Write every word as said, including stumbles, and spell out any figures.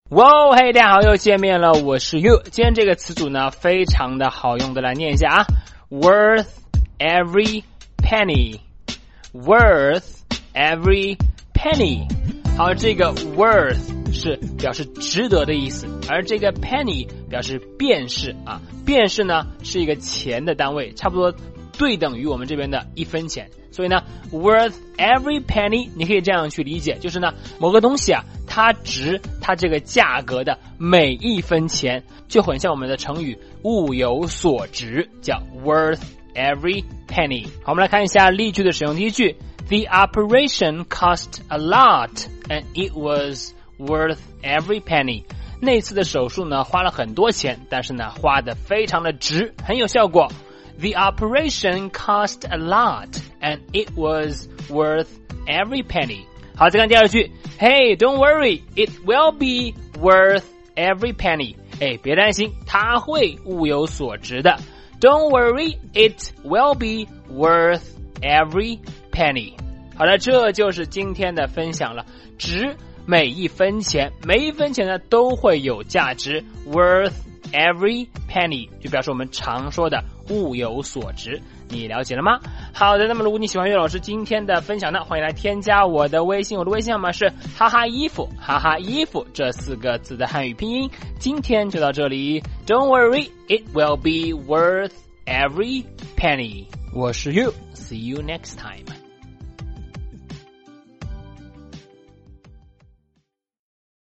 哇，嘿，大家好，又见面了，我是 You。今天这个词组呢，非常的好用的，来念一下啊 ，worth every penny，worth every penny。好，这个 worth 是表示值得的意思，而这个 penny 表示便士啊，便士呢是一个钱的单位，差不多对等于我们这边的一分钱。所以呢 worth every penny 你可以这样去理解，就是呢某个东西啊它值它这个价格的每一分钱，就很像我们的成语物有所值，叫 worth every penny。 好，我们来看一下例句的使用。第一句， The operation cost a lot and it was worth every penny。 那次的手术呢花了很多钱，但是呢花得非常的值，很有效果。The operation cost a lot and it was worth every penny。 好，再看第二句， Hey, don't worry, it will be worth every penny。 哎，别担心，它会物有所值的。 Don't worry, it will be worth every penny。 好的，这就是今天的分享了，值每一分钱，每一分钱呢都会有价值， worth every penny 就表示我们常说的物有所值，你了解了吗？好的，那么如果你喜欢岳老师今天的分享呢，欢迎来添加我的微信，我的微信号码是哈哈衣服，哈哈衣服这四个字的汉语拼音。今天就到这里， Don't worry, it will be worth every penny。 我是 You, see you next time。